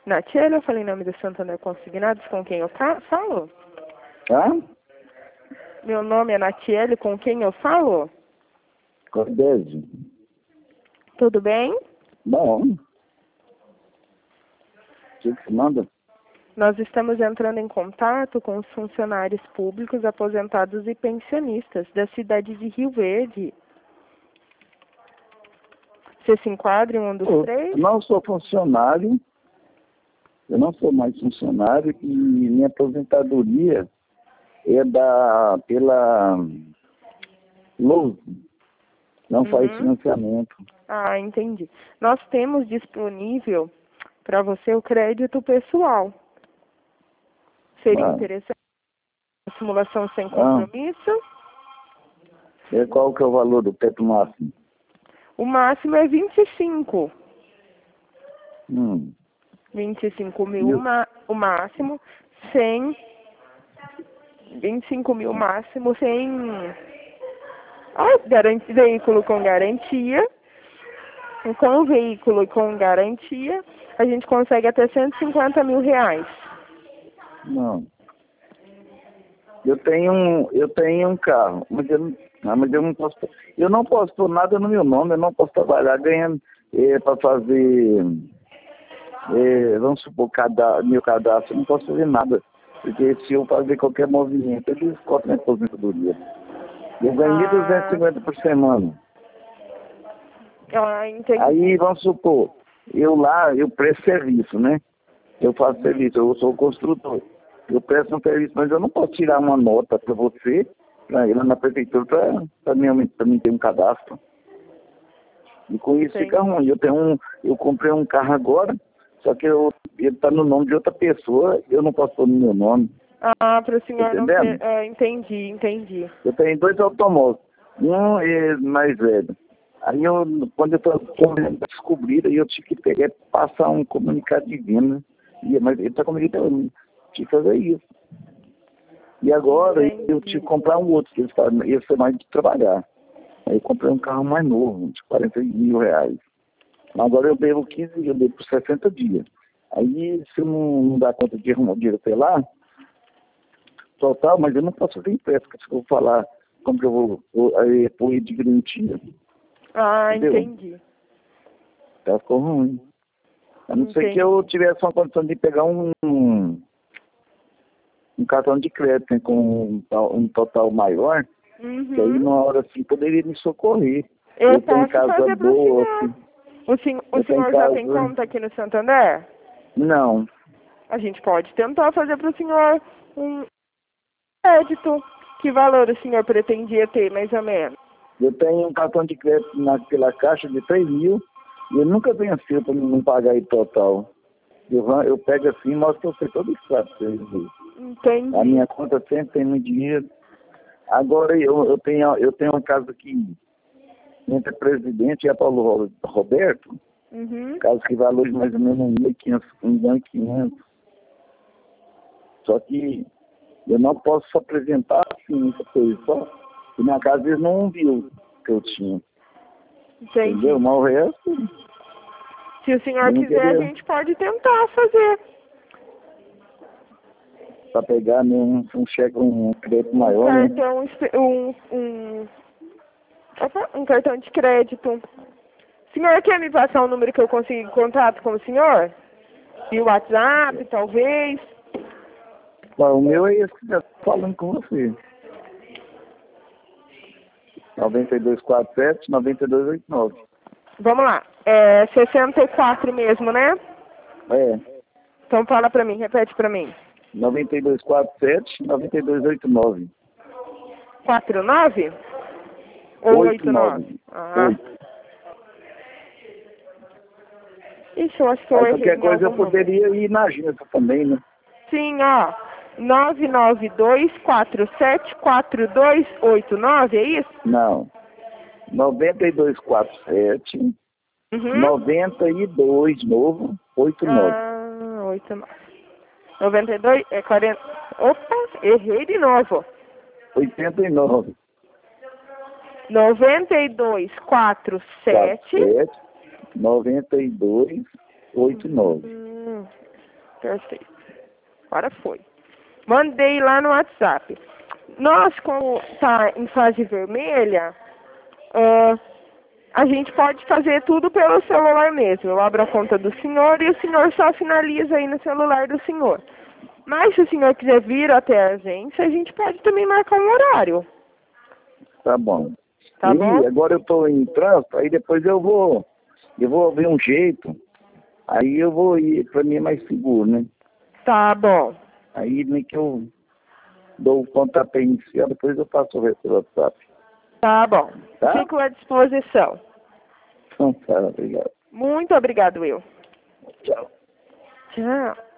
Natiele, eu falei em nome do Santander Consignados, com quem eu falo? Hã? Meu nome é Natiele, com quem eu falo? Cordésio. Tudo bem? Bom. O que você manda? Nós estamos entrando em contato com os funcionários públicos, aposentados e pensionistas da cidade de Rio Verde. Você se enquadra em um dos três? Eu não sou funcionário. Eu não sou mais funcionário e minha aposentadoria é pela LOUSE. Não faz financiamento. Ah, entendi. Nós temos disponível para você o crédito pessoal. Seria interessante uma simulação sem compromisso? E qual que é o valor do teto máximo? O máximo é 25. 25 mil o máximo, sem 25 mil máximo, sem veículo com garantia. Com o veículo com garantia, a gente consegue até 150 mil reais. Não. Eu tenho um carro, mas eu não posso. Eu não posso pôr nada no meu nome, eu não posso trabalhar ganhando para fazer. Vamos supor, meu cadastro, eu não posso fazer nada. Porque se eu fazer qualquer movimento, eles cortam minha aposentadoria. Eu ganhei 250 por semana. Entendi. Aí, vamos supor, eu presto serviço, né? Eu faço serviço, eu sou construtor. Eu presto um serviço, mas eu não posso tirar uma nota para você, para ir lá na prefeitura, para mim ter um cadastro. E com isso fica ruim. Eu comprei um carro agora, só que ele está no nome de outra pessoa, eu não posso pôr no meu nome. Para o senhor tá não ter... entendi. Eu tenho 2 automóveis. Um é mais velho. Aí quando eu estou descobrindo, eu tive que pegar e passar um comunicado de venda. Mas ele está comigo até hoje. Tive que fazer isso. E agora eu tive que comprar um outro, que ia ser mais de trabalhar. Aí eu comprei um carro mais novo, de 40 mil reais. Agora eu devo 15 dias, eu devo por 60 dias. Aí se eu não dar conta de arrumar o dinheiro até lá, total, mas eu não posso fazer empréstimo, se eu vou falar como que eu vou pôr de garantia. Entendeu? Entendi. Tá, ficou ruim. A não ser que eu tivesse uma condição de pegar um cartão de crédito, né, com um total maior, que aí numa hora assim poderia me socorrer. Eu tenho posso casa fazer boa. O senhor já tem conta aqui no Santander? Não. A gente pode tentar fazer para o senhor um crédito. Que valor o senhor pretendia ter, mais ou menos? Eu tenho um cartão de crédito pela Caixa de 3 mil e eu nunca venci para não pagar aí total. Eu pego assim e mostro para você todo o estado. Entendi. A minha conta sempre tem muito dinheiro. Agora eu tenho uma casa aqui entre a Presidente e a Paulo Roberto, casa que vale hoje mais ou menos 1.500, 1.500. Só que eu não posso apresentar assim essa coisa, só que minha casa eles não viu que eu tinha. Entendi. Entendeu? Mas o resto... Se o senhor quiser, a gente pode tentar fazer. Para pegar um cheque, um crédito maior, né? Um cartão de crédito. O senhor quer me passar um número que eu consiga contato com o senhor? E o WhatsApp, talvez? O meu é esse que eu estou falando com você. 9247-9289. Vamos lá. É 64 mesmo, né? É. Então fala pra mim, repete pra mim. 9247-9289. 49? Ou 89? 8. Ixi, eu acho que eu errei. Qualquer coisa eu poderia ir na agência também, né? Sim, ó. 992474289, é isso? Não. 9247 92 novo 89. 89. 92 é 40. Opa, errei de novo. 89. 9247 92 89. Perfeito. Agora foi. Mandei lá no WhatsApp. Nós, como está em fase vermelha, a gente pode fazer tudo pelo celular mesmo. Eu abro a conta do senhor e o senhor só finaliza aí no celular do senhor. Mas se o senhor quiser vir até a gente pode também marcar um horário. Tá bom. Tá E bom? agora eu estou em trânsito, aí depois eu vou ver um jeito, aí eu vou ir, para mim é mais seguro, né? Tá bom. Aí nem que eu dou o pontapé inicial, depois eu passo o resto do WhatsApp. Tá bom. Tá? Fico à disposição. Então tá, obrigado. Muito obrigado, Will. Tchau. Tchau.